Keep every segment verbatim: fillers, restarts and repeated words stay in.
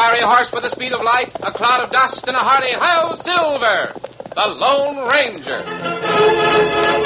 fiery horse with the speed of light, a cloud of dust, and a hearty "Hi-Yo, Silver!" The Lone Ranger.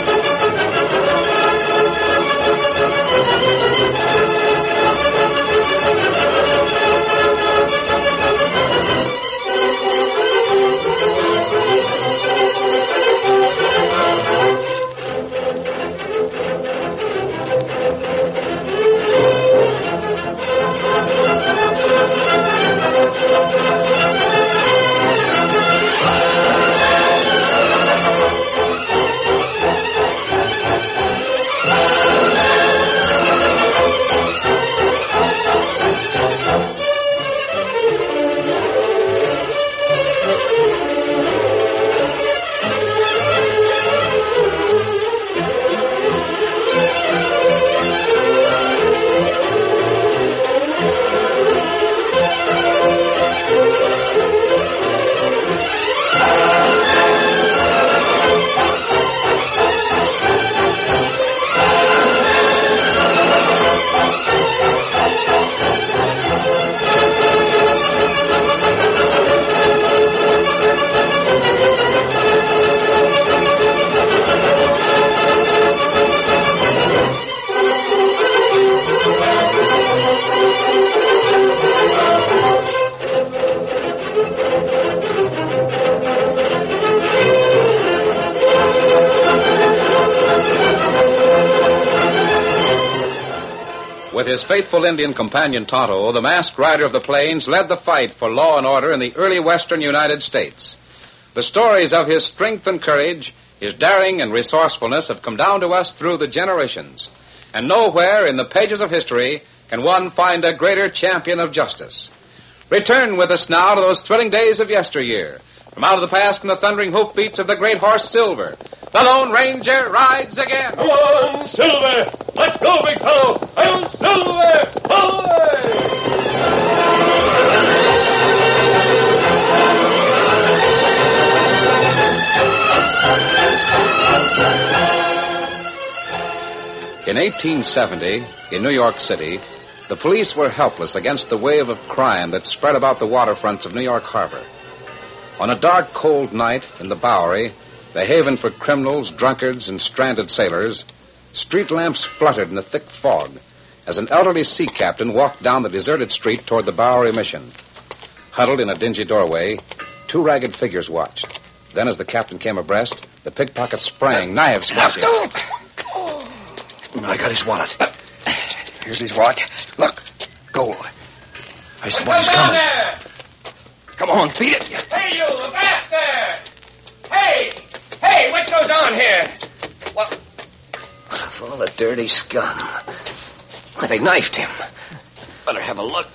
With his faithful Indian companion Tonto, the masked rider of the plains led the fight for law and order in the early western United States. The stories of his strength and courage, his daring and resourcefulness have come down to us through the generations. And nowhere in the pages of history can one find a greater champion of justice. Return with us now to those thrilling days of yesteryear. From out of the past and the thundering hoofbeats of the great horse Silver, the Lone Ranger rides again. Come on, Silver! Let's go, big fellow! I'm Silver! Away! In eighteen seventy, in New York City, the police were helpless against the wave of crime that spread about the waterfronts of New York Harbor. On a dark, cold night in the Bowery, the haven for criminals, drunkards, and stranded sailors, street lamps fluttered in the thick fog as an elderly sea captain walked down the deserted street toward the Bowery Mission. Huddled in a dingy doorway, two ragged figures watched. Then, as the captain came abreast, the pickpockets sprang, knives flashing. I got his wallet. Here's his watch. Look, gold. I suppose he's coming. There! Come on, beat it. Hey, you, back there! Hey! Hey, what goes on here? What? For all the dirty scum. Why, they knifed him. Better have a look.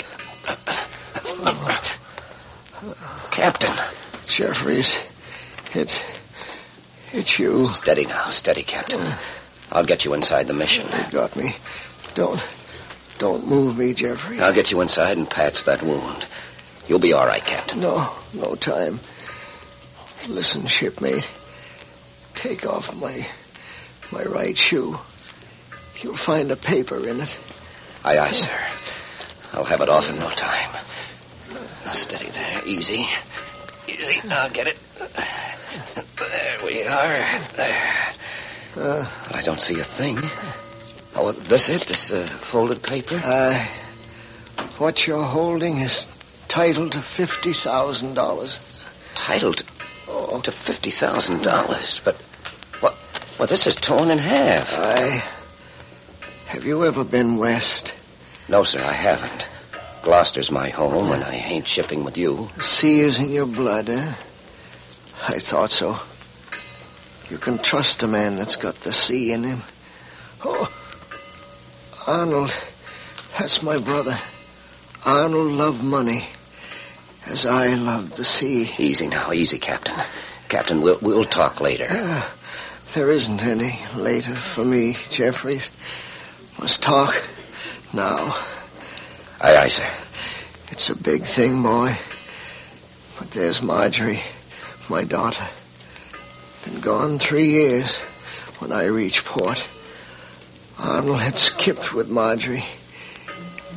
Captain. Jeffries, it's... it's you. Steady now, steady, Captain. Uh, I'll get you inside the mission. They got me. Don't... don't move me, Jeffries. I'll get you inside and patch that wound. You'll be all right, Captain. No, no time. Listen, shipmate. Take off my... my right shoe. You'll find a paper in it. Aye, aye, sir. I'll have it off in no time. Now, steady there. Easy. Easy. I'll get it. There we are. There. Uh, I don't see a thing. Oh, this it? This uh, folded paper? Aye. Uh, what you're holding is titled to fifty thousand dollars. Titled oh. to fifty thousand dollars? But, what? Well, this is torn in half. Aye. Have you ever been west? No, sir, I haven't. Gloucester's my home, and I ain't shipping with you. The sea is in your blood, eh? I thought so. You can trust a man that's got the sea in him. Oh, Arnold, that's my brother. Arnold loved money, as I loved the sea. Easy now, easy, Captain. Captain, we'll, we'll talk later. Uh, there isn't any later for me, Jeffries. Must talk now. Aye, aye, sir. It's a big thing, boy. But there's Marjorie, my daughter. Been gone three years when I reached port. Arnold had skipped with Marjorie.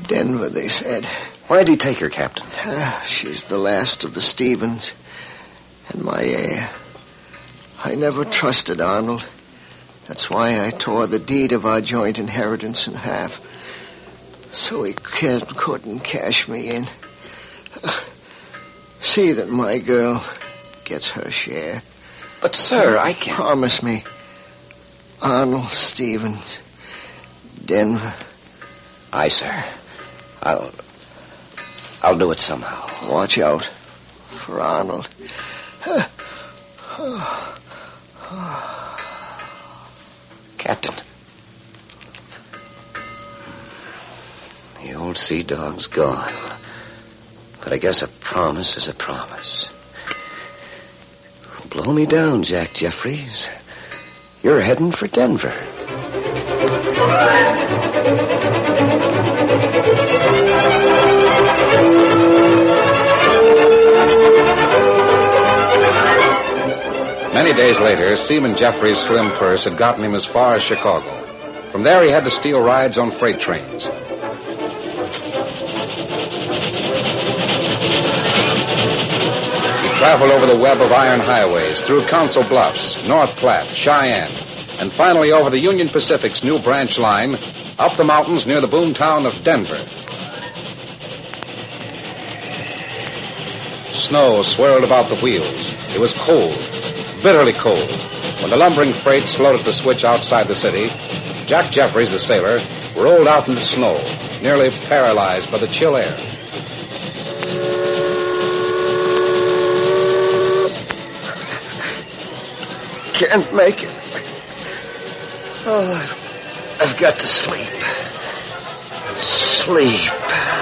Denver, they said. Why'd he take her, Captain? Uh, she's the last of the Stevens. And my heir. I never trusted Arnold. That's why I tore the deed of our joint inheritance in half. So he can't, couldn't cash me in. Uh, see that my girl gets her share. But, sir, I can't... Promise me. Arnold Stevens. Denver. Aye, sir. I'll... I'll do it somehow. Watch out for Arnold. Captain. The old sea dog's gone. But I guess a promise is a promise. Blow me down, Jack Jeffries. You're heading for Denver. Many days later, Seaman Jeffries' slim purse had gotten him as far as Chicago. From there, he had to steal rides on freight trains. He traveled over the web of iron highways, through Council Bluffs, North Platte, Cheyenne, and finally over the Union Pacific's new branch line, up the mountains near the boomtown of Denver. Snow swirled about the wheels. It was cold, bitterly cold. When the lumbering freight slowed at the switch outside the city, Jack Jeffries, the sailor, rolled out in the snow, nearly paralyzed by the chill air. Can't make it. Oh, I've, I've got to sleep. Sleep.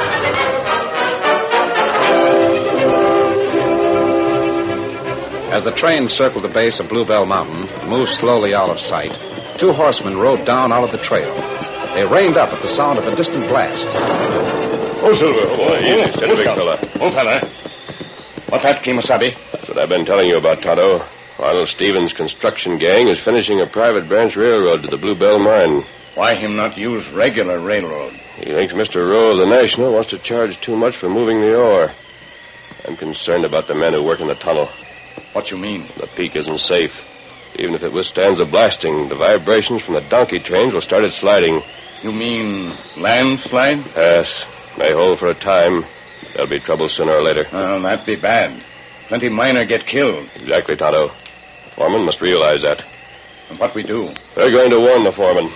As the train circled the base of Bluebell Mountain and moved slowly out of sight, two horsemen rode down out of the trail. They reined up at the sound of a distant blast. Oh, Silver. Oh, boy. Easy, steady, big fella. Oh, fella. What's that, Kemosabe? That's what I've been telling you about, Tonto. Arnold Stevens' construction gang is finishing a private branch railroad to the Bluebell mine. Why him not use regular railroad? He thinks Mister Rowe of the National wants to charge too much for moving the ore. I'm concerned about the men who work in the tunnel. What you mean? The peak isn't safe. Even if it withstands the blasting, the vibrations from the donkey trains will start it sliding. You mean landslide? Yes. May hold for a time. There'll be trouble sooner or later. Well, that'd be bad. Plenty miner get killed. Exactly, Tonto. The foreman must realize that. And what we do? They're going to warn the foreman.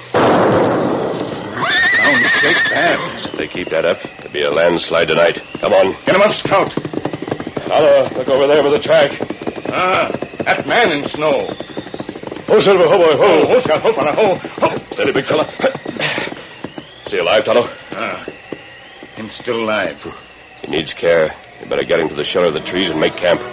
Sounds straight bad. If they keep that up, there'll be a landslide tonight. Come on. Get him up, Scout. Tonto, look over there by the track. Ah, that man in snow. Oh, Silver, oh, boy, Oh, oh. oh, Scout, oh, fella, oh, oh. Steady, big fella. Is he alive, Tonto? Ah, him still alive. He needs care. You better get him to the shelter of the trees and make camp.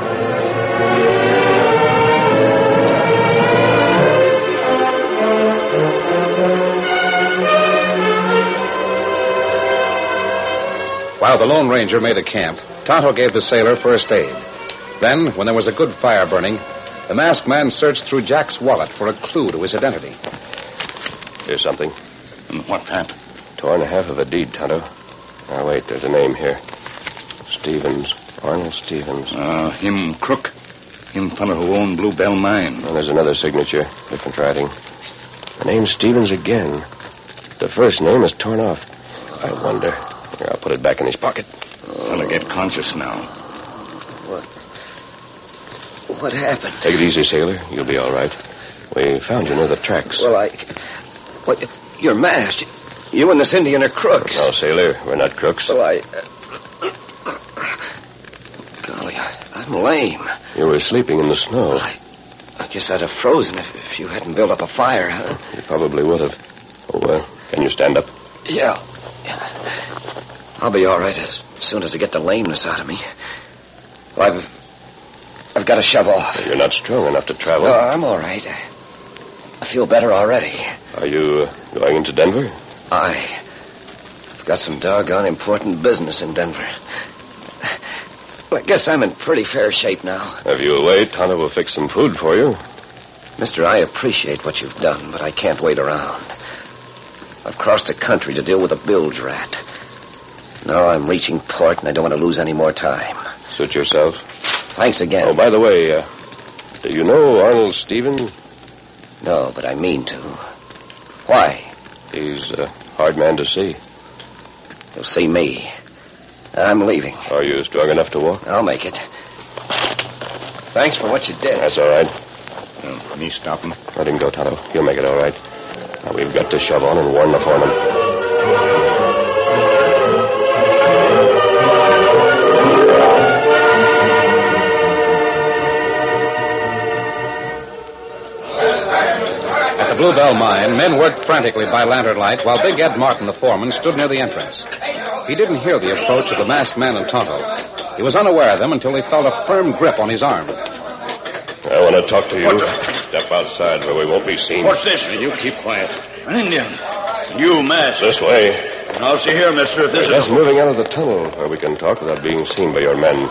While the Lone Ranger made a camp, Tonto gave the sailor first aid. Then, when there was a good fire burning, the masked man searched through Jack's wallet for a clue to his identity. Here's something. And what's that? Torn half of a deed, Tonto. Now, wait, there's a name here. Stevens. Arnold Stevens. Ah, uh, him crook. Him fella who owned Bluebell Mine. Well, there's another signature. Different writing. The name's Stevens again. The first name is torn off. I wonder. Here, I'll put it back in his pocket. Fella get conscious now. What? What happened? Take it easy, sailor. You'll be all right. We found you near the tracks. Well, I... What? You're masked. You and this Indian are crooks. No, sailor. We're not crooks. Well, I... Uh... Golly, I, I'm lame. You were sleeping in the snow. I, I guess I'd have frozen if, if you hadn't built up a fire, huh? You probably would have. Oh, well, can you stand up? Yeah. yeah. I'll be all right as soon as I get the lameness out of me. Well, I've... I've got to shove off. You're not strong enough to travel. No, I'm all right. I, I feel better already. Are you uh, going into Denver? I... I've got some doggone important business in Denver. Well, I guess I'm in pretty fair shape now. Have you away? Tonto will fix some food for you. Mister, I appreciate what you've done, but I can't wait around. I've crossed the country to deal with a bilge rat. No, I'm reaching port, and I don't want to lose any more time. Suit yourself. Thanks again. Oh, by the way, uh, do you know Arnold Stevens? No, but I mean to. Why? He's a hard man to see. You'll see me. I'm leaving. Are you strong enough to walk? I'll make it. Thanks for what you did. That's all right. Uh, me stop him. Let him go, Tonto. He'll make it all right. Now, we've got to shove on and warn the foreman. At the Bluebell mine, men worked frantically by lantern light while Big Ed Martin, the foreman, stood near the entrance. He didn't hear the approach of the masked man and Tonto. He was unaware of them until he felt a firm grip on his arm. I want to talk to you. Step outside where we won't be seen. What's this? You keep quiet. An Indian. You masked. This way. I'll see here, mister, if this We're is... just moving out of the tunnel where we can talk without being seen by your men.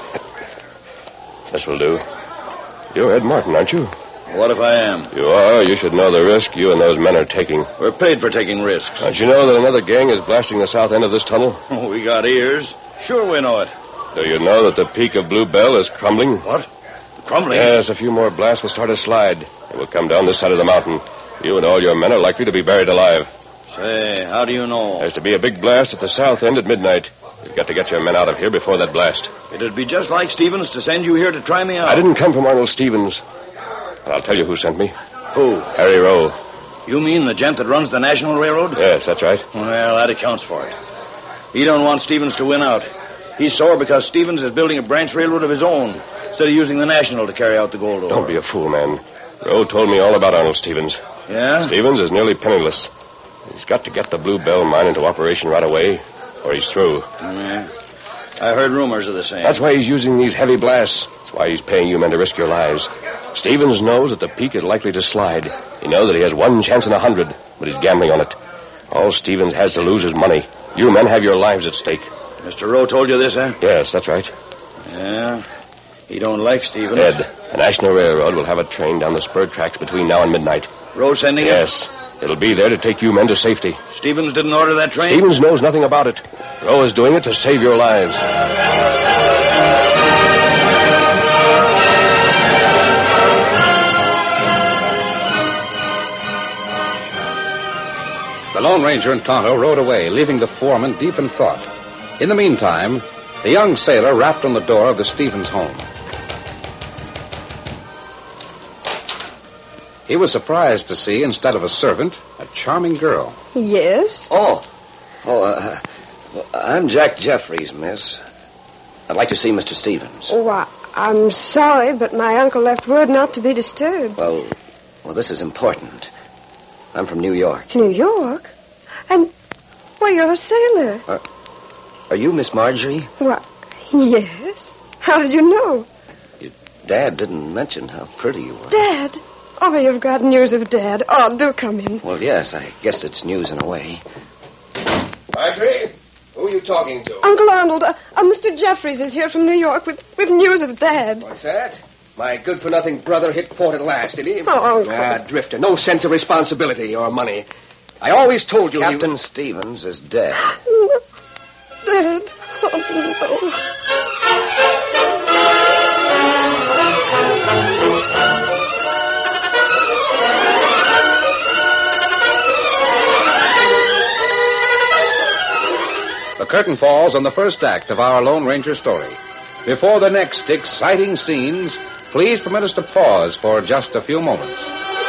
This will do. You're Ed Martin, aren't you? What if I am? You are. You should know the risk you and those men are taking. We're paid for taking risks. Don't you know that another gang is blasting the south end of this tunnel? Oh, we got ears. Sure we know it. Do you know that the peak of Bluebell is crumbling? What? Crumbling? Yes, a few more blasts will start a slide. It will come down this side of the mountain. You and all your men are likely to be buried alive. Say, how do you know? There's to be a big blast at the south end at midnight. You've got to get your men out of here before that blast. It'd be just like Stevens to send you here to try me out. I didn't come from Arnold Stevens. But I'll tell you who sent me. Who? Harry Rowe. You mean the gent that runs the National Railroad? Yes, that's right. Well, that accounts for it. He don't want Stevens to win out. He's sore because Stevens is building a branch railroad of his own instead of using the National to carry out the gold ore. Don't be a fool, man. Rowe told me all about Arnold Stevens. Yeah? Stevens is nearly penniless. He's got to get the Bluebell mine into operation right away, or he's through. Yeah. I heard rumors of the same. That's why he's using these heavy blasts. That's why he's paying you men to risk your lives. Stevens knows that the peak is likely to slide. He knows that he has one chance in a hundred, but he's gambling on it. All Stevens has to lose is money. You men have your lives at stake. Mister Rowe told you this, eh? Yes, that's right. Yeah. He don't like Stevens. Ed, the National Railroad will have a train down the spur tracks between now and midnight. Rowe sending yes. it? Yes. It'll be there to take you men to safety. Stevens didn't order that train? Stevens knows nothing about it. Rowe is doing it to save your lives. The Lone Ranger and Tonto rode away, leaving the foreman deep in thought. In the meantime, the young sailor rapped on the door of the Stevens home. He was surprised to see, instead of a servant, a charming girl. Yes? Oh. Oh, uh, I'm Jack Jeffries, miss. I'd like to see Mister Stevens. Oh, I, I'm sorry, but my uncle left word not to be disturbed. Well, well, this is important. I'm from New York. New York? And, well, you're a sailor. Uh, are you Miss Marjorie? What? Yes. How did you know? Your dad didn't mention how pretty you were. Dad? Oh, you've got news of Dad. Oh, do come in. Well, yes, I guess it's news in a way. Marjorie, who are you talking to? Uncle Arnold, uh, uh, Mister Jeffries is here from New York with, with news of Dad. What's that? My good-for-nothing brother hit port at last, did he? Oh, Uncle. Ah, drifter. No sense of responsibility or money. I always told you Captain he was... Stevens is dead. Dad. Oh, no. The curtain falls on the first act of our Lone Ranger story. Before the next exciting scenes, please permit us to pause for just a few moments.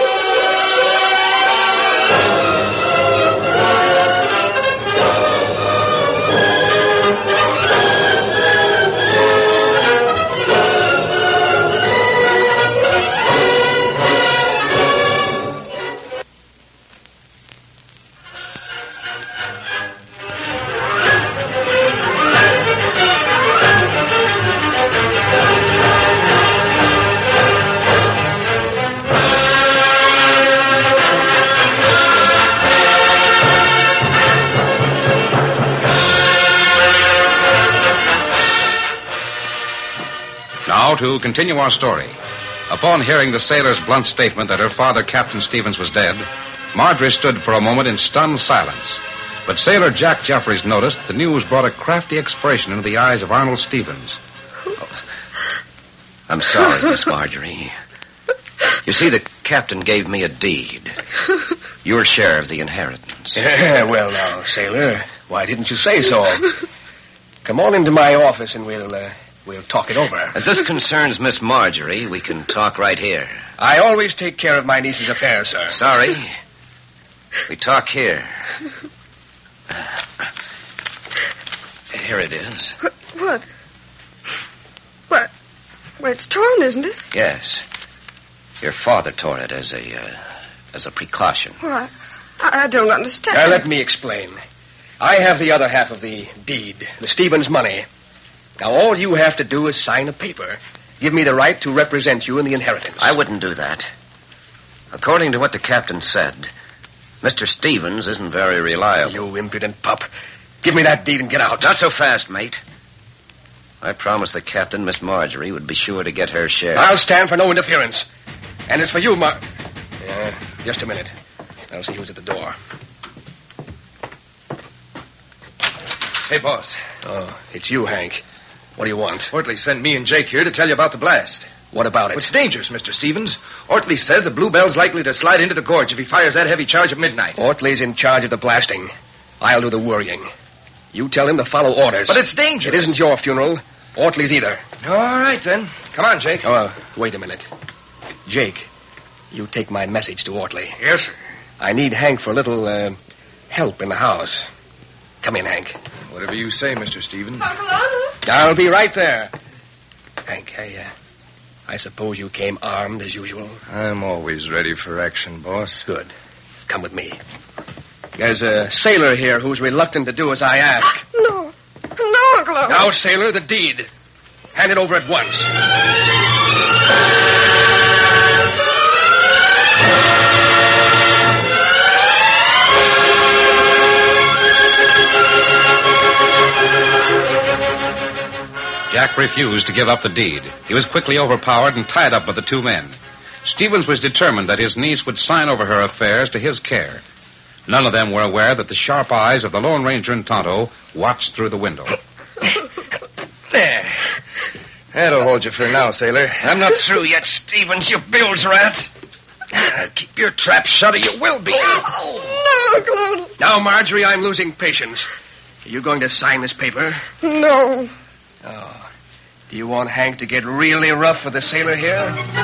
Now, to continue our story. Upon hearing the sailor's blunt statement that her father, Captain Stevens, was dead, Marjorie stood for a moment in stunned silence. But Sailor Jack Jeffries noticed the news brought a crafty expression into the eyes of Arnold Stevens. Oh, I'm sorry, Miss Marjorie. You see, the captain gave me a deed. Your share of the inheritance. Yeah, well, now, sailor, why didn't you say so? Come on into my office and we'll, uh, we'll talk it over. As this concerns Miss Marjorie, we can talk right here. I always take care of my niece's affairs, sir. Sorry. We talk here. Here it is. What? What? What? Well, it's torn, isn't it? Yes. Your father tore it as a, uh, as a precaution. What? I, I don't understand. Now, let me explain. I have the other half of the deed, the Stevens money. Now, all you have to do is sign a paper. Give me the right to represent you in the inheritance. I wouldn't do that. According to what the captain said, Mister Stevens isn't very reliable. You impudent pup. Give me that deed and get out. Not so fast, mate. I promised the captain Miss Marjorie would be sure to get her share. I'll stand for no interference. And as for you, Mar... Yeah, just a minute. I'll see who's at the door. Hey, boss. Oh, it's you, Hank. What do you want? Ortley sent me and Jake here to tell you about the blast. What about it? It's dangerous, Mister Stevens. Ortley says the Bluebell's likely to slide into the gorge if he fires that heavy charge at midnight. Ortley's in charge of the blasting. I'll do the worrying. You tell him to follow orders. But it's dangerous. It isn't your funeral. Ortley's either. All right, then. Come on, Jake. Oh, uh, wait a minute. Jake, you take my message to Ortley. Yes, sir. I need Hank for a little, uh, help in the house. Come in, Hank. Whatever you say, Mister Stevens. Uncle Arnold? I'll be right there. Hank, I, uh, I suppose you came armed as usual? I'm always ready for action, boss. Good. Come with me. There's a sailor here who's reluctant to do as I ask. No. No, Uncle Arnold. Now, sailor, the deed. Hand it over at once. Jack refused to give up the deed. He was quickly overpowered and tied up by the two men. Stevens was determined that his niece would sign over her affairs to his care. None of them were aware that the sharp eyes of the Lone Ranger and Tonto watched through the window. There. That'll hold you for now, sailor. I'm not through yet, Stevens, you bilge rat. Uh, keep your trap shut or you will be. No, Uncle Arnold. Now, Marjorie, I'm losing patience. Are you going to sign this paper? No. Oh. Do you want Hank to get really rough with the sailor here?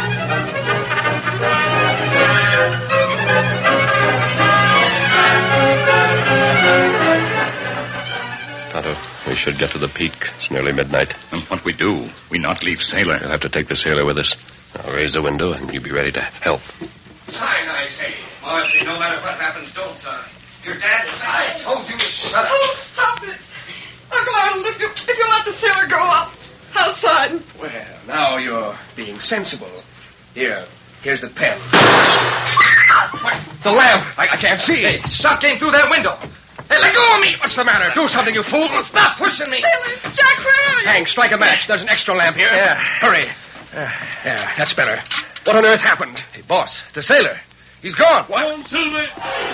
Tonto, we should get to the peak. It's nearly midnight. And what we do? We not leave sailor. We'll have to take the sailor with us. I'll raise the window, and you be ready to help. Sign, I say. Marjorie, no matter what happens, don't sign. Your dad was... I told you to shut up. Oh, stop it. Uncle Arnold, if you, if you let the sailor go up, I'll sign. Well, now you're being sensible. Here, here's the pen. What? The lamp. I, I can't see. Hey, stop getting through that window. Hey, let go of me. What's the matter? Do something, you fool. Stop pushing me. Sailor, Jack, where are you? Hank, strike a match. There's an extra lamp here. Yeah. Hurry. Uh, yeah, that's better. What on earth happened? Hey, boss, the sailor. He's gone. What? Silver!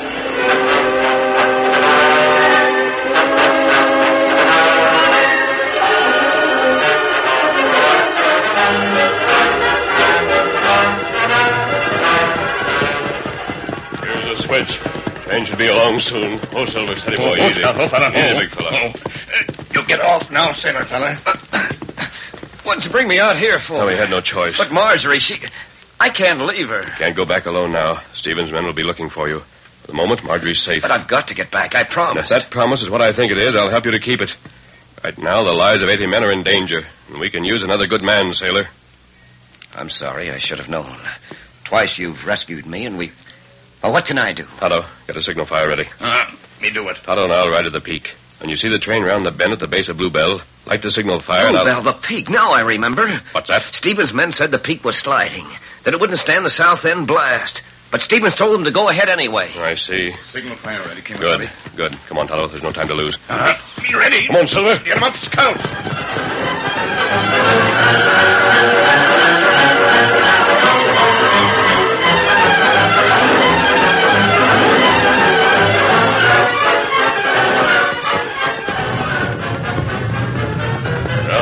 Here's a switch. Train should be along soon. Oh, Silver, steady boy, Oh, easy. oh, fella. Easy, Oh, big fella. oh. Uh, you get off now, sailor fella. What'd you bring me out here for? No, we had no choice. But Marjorie, she... I can't leave her. Can't go back alone now. Stevens' men will be looking for you. For the moment, Marjorie's safe. But I've got to get back, I And if promise. that promise is what I think it is, I'll help you to keep it. Right now, the lives of eighty men are in danger, and we can use another good man, sailor. I'm sorry, I should have known. Twice you've rescued me, and we... Well, what can I do? Tonto, get a signal fire ready. Uh, me do it. Tonto and I'll ride to the peak. When you see the train round the bend at the base of Bluebell, light the signal fire and I'll... Bluebell, the peak. Now I remember. What's that? Stevens' men said the peak was sliding, that it wouldn't stand the south end blast. But Stevens told them to go ahead anyway. I see. Signal fire ready. Came Good, ready. good. Come on, Tonto. There's no time to lose. Uh, be ready. Come on, Silver. Get him up, scout.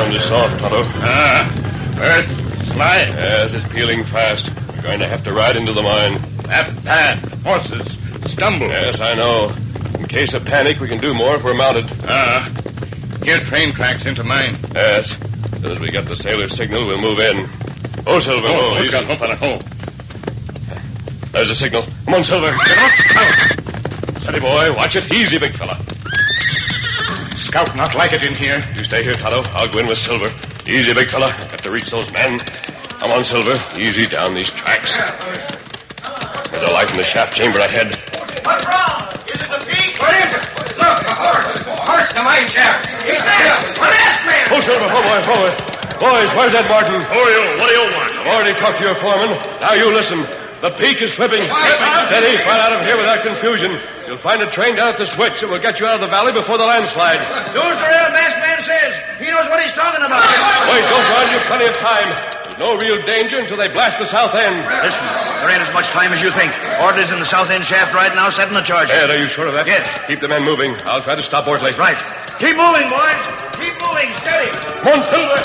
ground is soft, Tonto. Ah, earth, slide. Yes, it's peeling fast. We're going to have to ride into the mine. That bad. Horses stumble. Yes, I know. In case of panic, we can do more if we're mounted. Ah, here train tracks into mine. Yes. As soon as we get the sailor's signal, we'll move in. Oh, Silver. Oh, Oh, easy. easy. Oh. There's the signal. Come on, Silver. Get up. Steady, boy. Watch it. Easy, big fella. Scout not like it in here. You stay here, Tonto. I'll go in with Silver. Easy, big fella. Have to reach those men. Come on, Silver. Easy down these tracks. There's a light in the shaft chamber ahead. What's wrong? Is it the peak? What is it? Look, a horse. A horse in the mine shaft. He's there. A masked man. Oh, Silver. Oh, boy. Forward. Boys, where's Ed Martin? Who are you? What do you want? I've already talked to your foreman. Now you listen. The peak is slipping. Steady, fight out of here without confusion. You'll find a train down at the switch that will get you out of the valley before the landslide. Those the real masked man says. He knows what he's talking about. Wait, don't run. You've plenty of time. There's no real danger until they blast the south end. Listen, there ain't as much time as you think. Orderly's in the south end shaft right now, setting the charge. Ed, are you sure of that? Yes. Keep the men moving. I'll try to stop Ortley. Right. Keep moving, boys. Keep moving. Steady. Come on, Silver.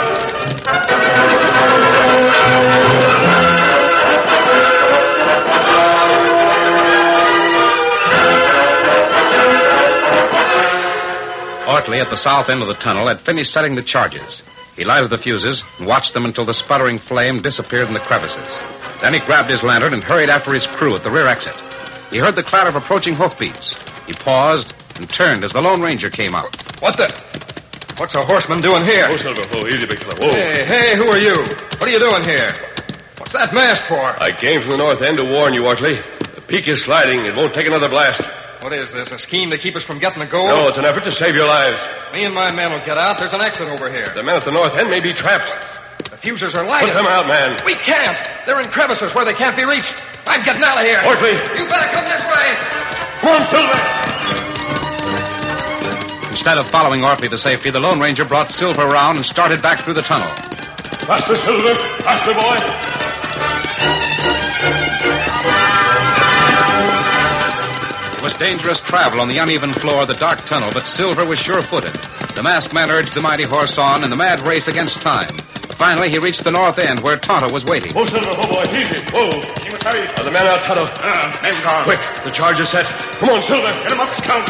Ortley, at the south end of the tunnel, had finished setting the charges. He lighted the fuses and watched them until the sputtering flame disappeared in the crevices. Then he grabbed his lantern and hurried after his crew at the rear exit. He heard the clatter of approaching hoofbeats. He paused and turned as the Lone Ranger came out. What the? What's a horseman doing here? Oh, Silver. Oh, easy, big fella. Whoa. Hey, hey, who are you? What are you doing here? What's that mask for? I came from the north end to warn you, Ortley. The peak is sliding. It won't take another blast. What is this, a scheme to keep us from getting the gold? No, it's an effort to save your lives. Me and my men will get out. There's an exit over here. The men at the north end may be trapped. The fuses are lighted. Put them out, man. We can't. They're in crevices where they can't be reached. I'm getting out of here. Ortley. You better come this way. Come on, Silver. Instead of following Ortley to safety, the Lone Ranger brought Silver around and started back through the tunnel. Faster, Silver. Faster, boy. It was dangerous travel on the uneven floor of the dark tunnel, but Silver was sure-footed. The masked man urged the mighty horse on in the mad race against time. Finally, he reached the north end where Tonto was waiting. Oh, Silver. Oh, boy. Easy. Whoa. He must hurry. Are the men out, Tonto? Ah, men gone. Quick. The charge is set. Come on, Silver. Get him up, Scout.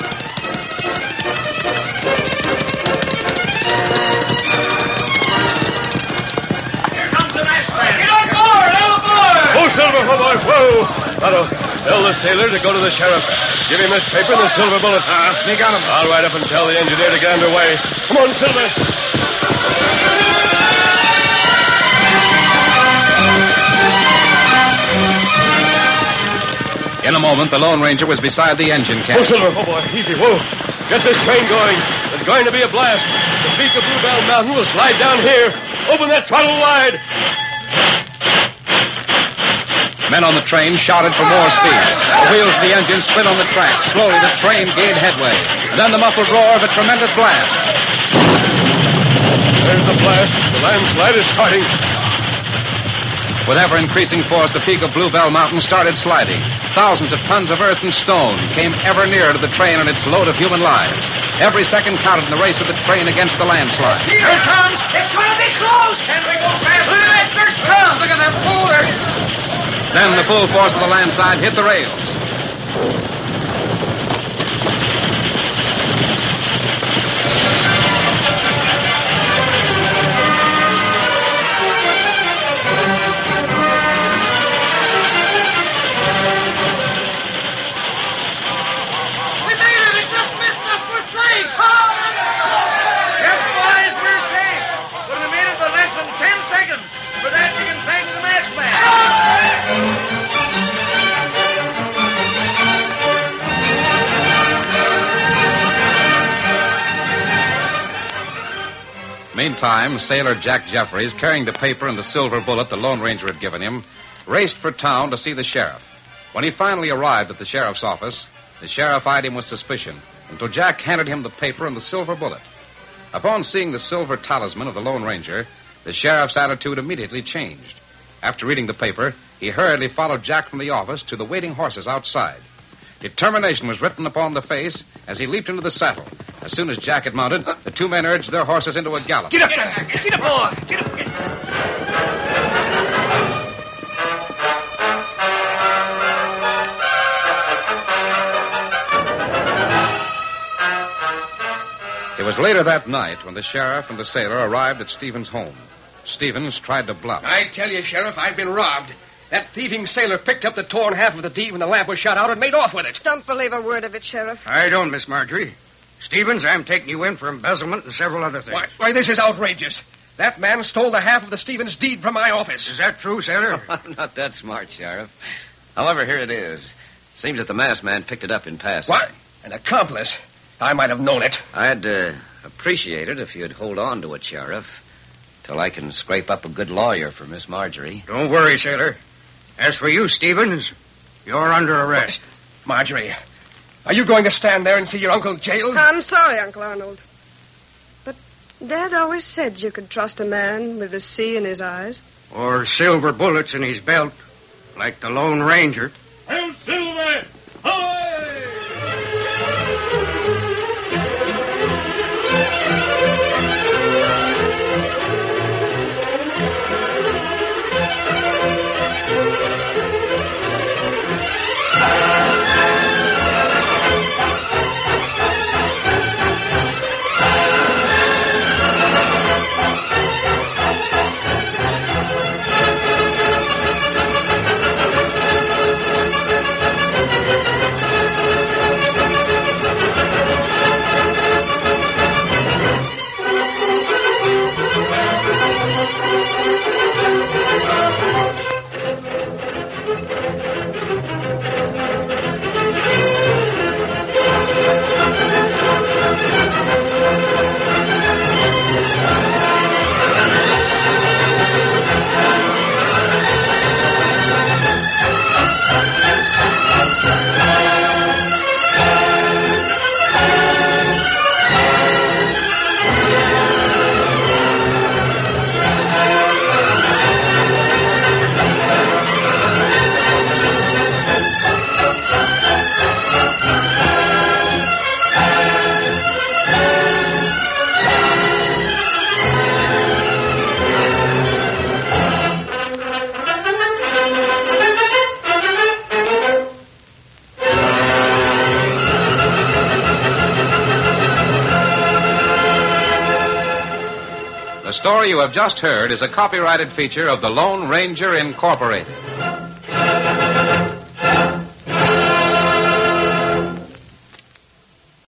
Here comes the masked man. Get on board. On board. Oh, Silver. Oh, boy. Whoa. Tonto, tell the sailor to go to the sheriff. Give him this paper and the silver bullet. Ah, me got him. I'll ride up and tell the engineer to get underway. Come on, Silver. In a moment, the Lone Ranger was beside the engine Oh, cabinet. Silver. Oh, boy. Easy. Whoa. Get this train going. There's going to be a blast. The peak of Bluebell Mountain will slide down here. Open that throttle wide. Men on the train shouted for more speed. The wheels of the engine slid on the track. Slowly, the train gained headway. And then the muffled roar of a tremendous blast. There's the blast. The landslide is starting. With ever-increasing force, the peak of Bluebell Mountain started sliding. Thousands of tons of earth and stone came ever nearer to the train and its load of human lives. Every second counted in the race of the train against the landslide. Here it comes. It's going to be close. Can we go faster? Look at that dirt come. Look at that boulder. Then the full force of the landslide hit the rails. We made it. It just missed us. We're safe. Yes, boys, we're safe. But we made it for less than ten seconds. For that, you can thank the masked man. Meantime, Sailor Jack Jeffries, carrying the paper and the silver bullet the Lone Ranger had given him, raced for town to see the sheriff. When he finally arrived at the sheriff's office, the sheriff eyed him with suspicion until Jack handed him the paper and the silver bullet. Upon seeing the silver talisman of the Lone Ranger, the sheriff's attitude immediately changed. After reading the paper, he hurriedly followed Jack from the office to the waiting horses outside. Determination was written upon the face as he leaped into the saddle. As soon as Jack had mounted, the two men urged their horses into a gallop. Get up, Jack! Get up, boy! Get up! Get up. It was later that night when the sheriff and the sailor arrived at Stevens' home. Stevens tried to bluff. I tell you, Sheriff, I've been robbed. That thieving sailor picked up the torn half of the deed when the lamp was shot out and made off with it. Don't believe a word of it, Sheriff. I don't, Miss Marjorie. Stevens, I'm taking you in for embezzlement and several other things. Why, why, this is outrageous. That man stole the half of the Stevens deed from my office. Is that true, Sailor? I'm not that smart, Sheriff. However, here it is. Seems that the masked man picked it up in passing. What? An accomplice? I might have known it. I'd uh, appreciate it if you'd hold on to it, Sheriff, till I can scrape up a good lawyer for Miss Marjorie. Don't worry, Sailor. As for you, Stevens, you're under arrest. Marjorie, are you going to stand there and see your uncle jailed? I'm sorry, Uncle Arnold. But Dad always said you could trust a man with the sea in his eyes. Or silver bullets in his belt, like the Lone Ranger. Hail Silver! Away! The story you have just heard is a copyrighted feature of the Lone Ranger Incorporated.